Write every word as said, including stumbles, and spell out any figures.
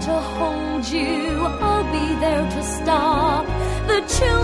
to hold you, I'll be there to stop the children.